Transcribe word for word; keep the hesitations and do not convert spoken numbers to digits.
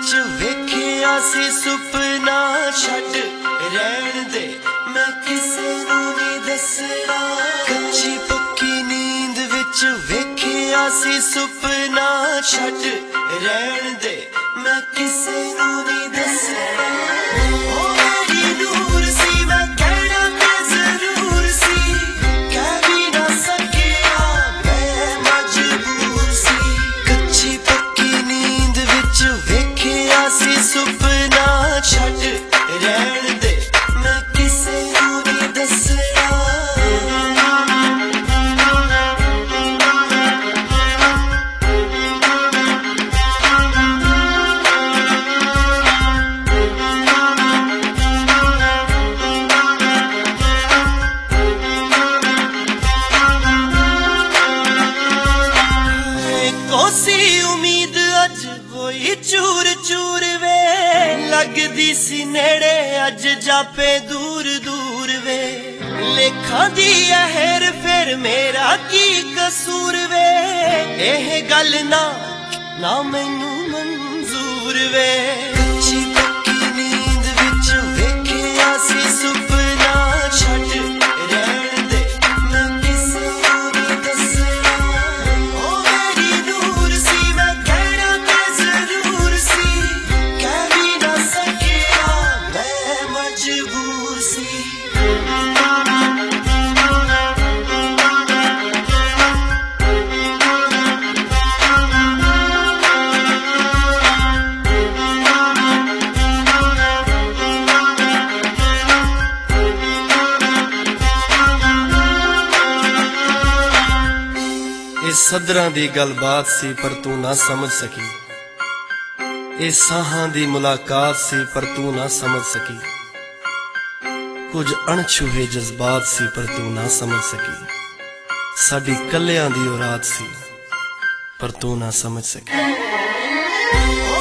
विच वेखिया सी सुपना छड्ड रहण दे मैं किसे नूं नहीं दसना। कच्ची पक्की नींद विच वेखिया सी सुपना छड्ड रहण दे मैं किसे नूं नहीं दसना। सुपना छड्ड रहण दे मैं किसे नूं नहीं दसना। कोसी उम्मीद अज होई चूर चूर वे लगदी सी नेड़े अज जापे दूर दूर वे। लेखा दी हेर फेर मेरा की कसूर वे एह गल ना ना मैनू मंजूर वे। कच्ची पक्की नींद विच वेखिया सी सुपना छड्ड रहण दे मैं किसे नूं नहीं दसना। ओ मेरी नूर सी मैं कहना ते जरूर सी कह भी ना सकिया मैं मजबूर सी। सदरां दी गलबात सी पर तू ना समझ सकी। ए साहां दी मुलाकात सी पर तू ना समझ सकी। कुछ अणछुहे जज्बात सी पर तू ना समझ सकी। साडी कलियां दी औरात सी पर तू ना समझ सकी।